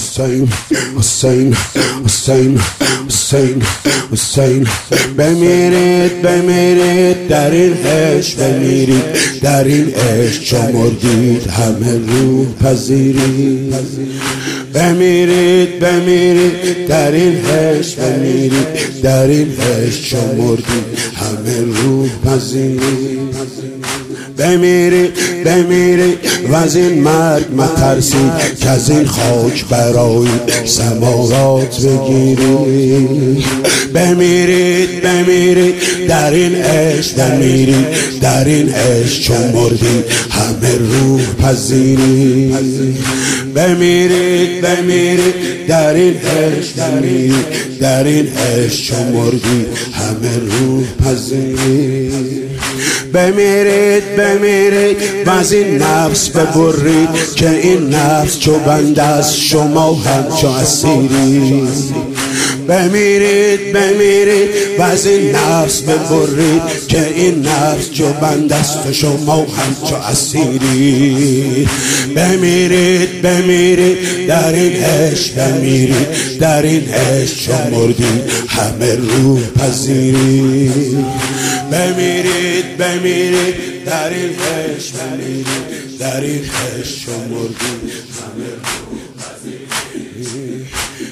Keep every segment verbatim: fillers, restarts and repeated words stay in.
حسین حسین حسین حسین حسین بمیرید بمیرید در این عشق، بمیرید در این عشق چو مردید همه روح پذیرید. بمیرید بمیرید در این عشق، بمیرید در این عشق چو مردید همه روح پذیرید. بمیرید بمیرید و از این مرگ مترسید که از این خاک برای سماوات بگیرید. بمیرید بمیرید در این عشق، بمیرید در این عشق چون مردید همه روح پذیرید. بمیرید بمیرید در این عشق، بمیرید در این عشق چون مردید همه روح پذیرید. بمیرید بمیرید و از این نفس ببرید که این نفس چو بنده است شما همچو اسیرید. بمیرید بمیرید و از این نفس ببرید که این نفس چو بنده است و شما همچو اسیرید. بمیرید بمیرید در این عشق، بمیرید در این عشق چو مردید همه روح پذیرید. بمیرید بمیرید در این عشق، بمیرید در این عشق چو مردید همه روح پذیرید.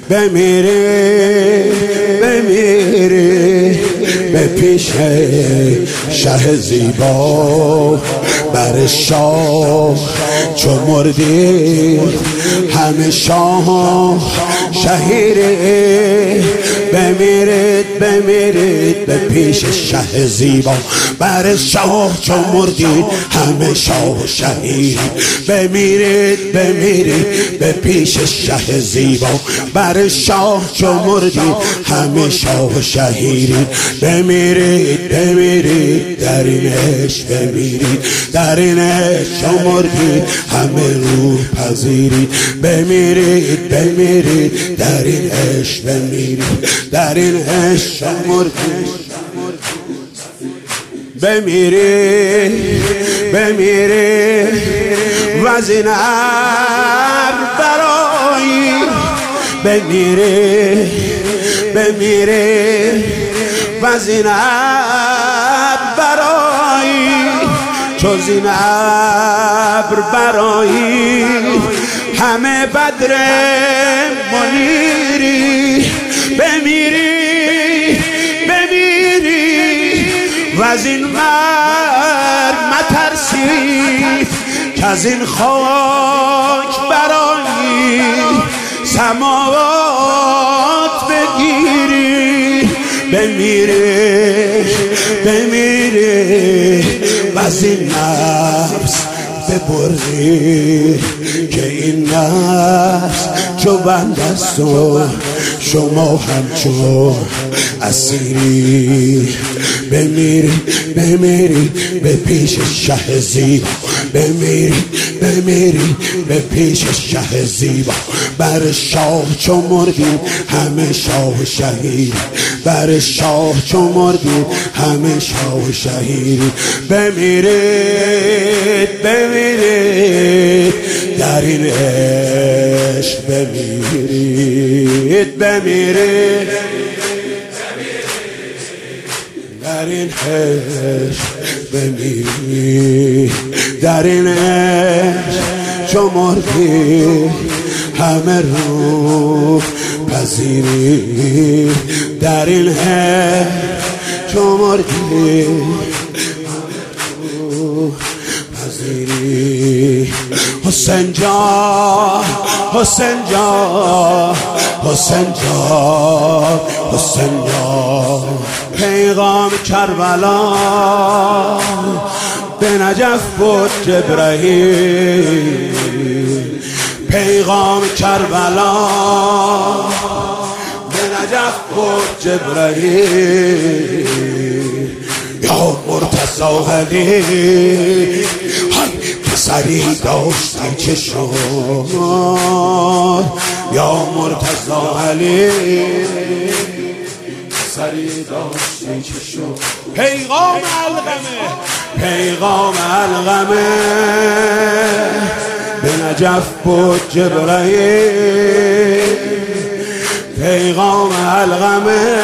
بمیرید بمیرید به پیش شه زیبا بر شاه چو مردید همه شاه شهیره. بمیرید بمیرید به پیش شه زیبا بر شاه چو مردید همه شاه شهید. بمیرید بمیرید به پیش شه زیبا بر شاه چو مردید همه شاه شهید. بمیرید بمیرید در این عشق، بمیرید در این عشق چو مردید همه روح پذیرید. بمیرید بمیرید در این عشق، بمیرید در این عشق چو مردید. بمیرید بمیرید و از این ابر برآیید. بمیرید بمیرید و از این ابر برآیید. چو زین ابر برآیید همه بدر منیری. بمیرید بمیرید و از این مرگ مترسید که از این خاک برآیید سماوات بگیرید. بمیرید بمیرید و از این نفس ببرید که این نفس چو بنده است و شما همچو اسیری. بمیرید بمیرید به پیش شه زیبا، بمیرید بمیرید به پیش شه زیبا بر شاه چو مردید همه شاه شهید. بر شاه چو مردید همه شاه شهید. بمیرید بمیرید در این عشق، بمیرید بمیرید در این عشق، بمیرید در این عشق چو مردید همه روح پذیرید. در این عشق چو مردید پذیرید. حسین جان حسین جان حسین جان حسین جان پیغام کربلا به نجف بود جبرائیل. پیغام کربلا به نجف بود جبرائیل. یا مرتضی علی پسری داشتی چشم، یا مرتضی علی پسری داشتی چشم. پیغام الغمه پیغام الغمه به نجف بود جبرائیل. پیغام الغمه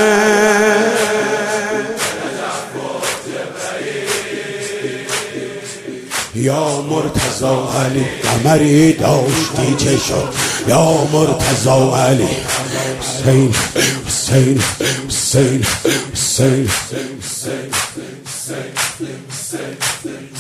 یا مرتضی علی قمری داشتی چه شد یا مرتضی علی حسین حسین حسین حسین حسین